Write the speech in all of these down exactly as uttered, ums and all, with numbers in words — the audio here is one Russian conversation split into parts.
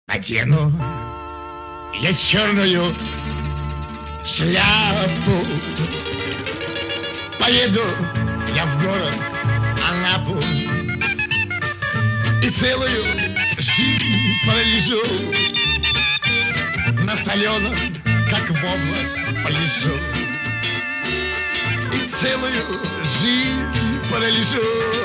Надену я черную шляпу, поеду я в город Анапу и целую жизнь пролежу на соленом, как воблак, полежу. И целую жизнь пролежу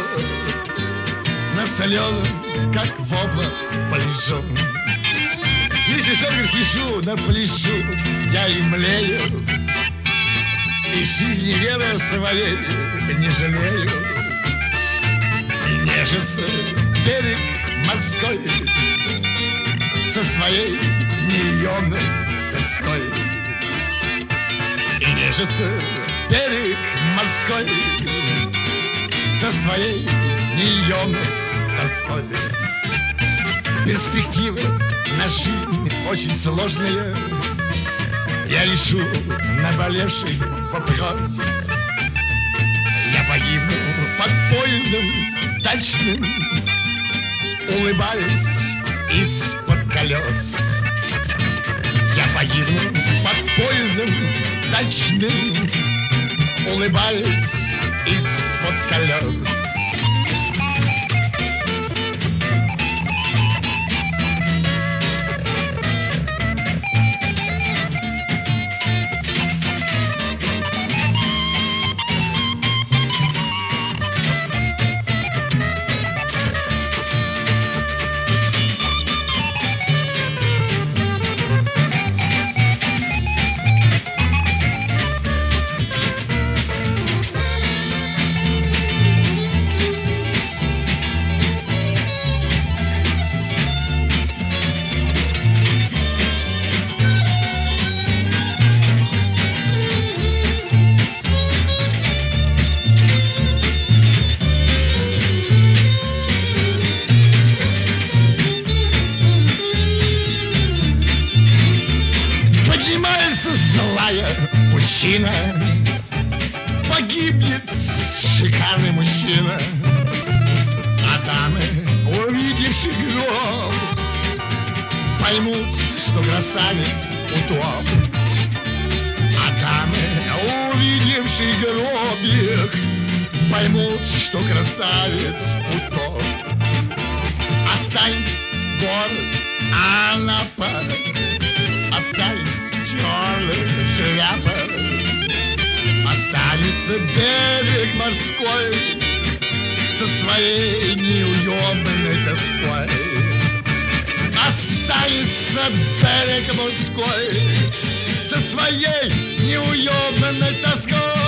на соленом, как воблак, полежу. Если только спешу на пляшу, я и млею, и жизни веры своей не жалею. И нежится берег морской со своей неемной тоской. И нежится берег морской со своей неемной тоской. Перспективы на жизнь очень сложные я решу наболевший вопрос. Я погибну под поездом дачным, улыбаясь из-под колес. Я погибну под поездом дачным, улыбаясь из-под колес. Злая пучина, погибнет шикарный мужчина, а дамы, увидевши гроб, поймут, что красавец утоп. А дамы, увидевши гробик, поймут, что красавец утоп. Останется город Анапа, останется черная шляпа, останется берег морской со своей неуемной тоской. Останется берег морской со своей неуемной тоской.